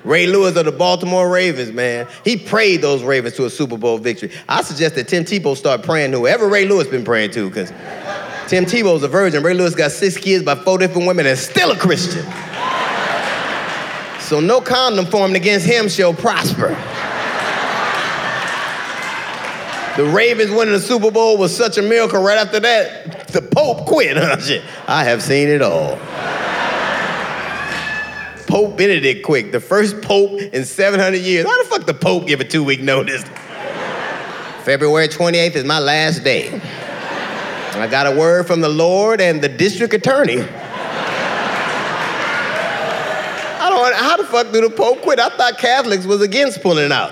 Ray Lewis of the Baltimore Ravens, man. He prayed those Ravens to a Super Bowl victory. I suggest that Tim Tebow start praying to whoever Ray Lewis been praying to, because Tim Tebow's a virgin. Ray Lewis got 6 kids by 4 different women and still a Christian. So no condom formed against him shall prosper. The Ravens winning the Super Bowl was such a miracle. Right after that, the Pope quit. Shit. I have seen it all. Pope Benedict quit. The first Pope in 700 years. How the fuck the Pope give a 2-week notice? February 28th is my last day. I got a word from the Lord and the district attorney. How the fuck do the Pope quit? I thought Catholics was against pulling out.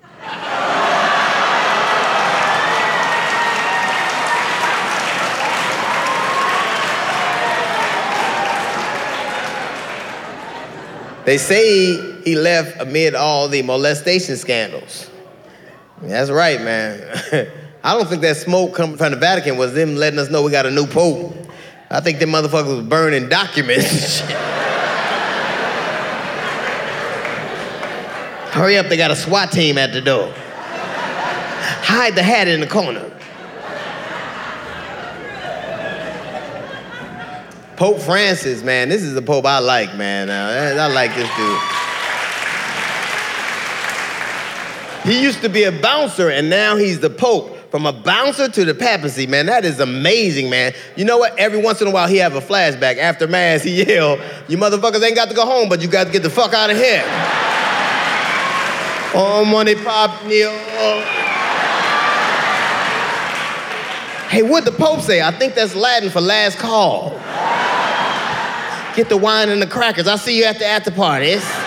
They say he left amid all the molestation scandals. That's right, man. I don't think that smoke coming from the Vatican was them letting us know we got a new Pope. I think them motherfuckers was burning documents and shit. Hurry up, they got a SWAT team at the door. Hide the hat in the corner. Pope Francis, man, this is the Pope I like, man. I like this dude. He used to be a bouncer, and now he's the Pope. From a bouncer to the papacy, man, that is amazing, man. You know what? Every once in a while, he have a flashback. After Mass, he yell, "You motherfuckers ain't got to go home, but you got to get the fuck out of here." Oh, money pop, Neil. Hey, what'd the Pope say? I think that's Latin for last call. Get the wine and the crackers. I'll see you at the after parties.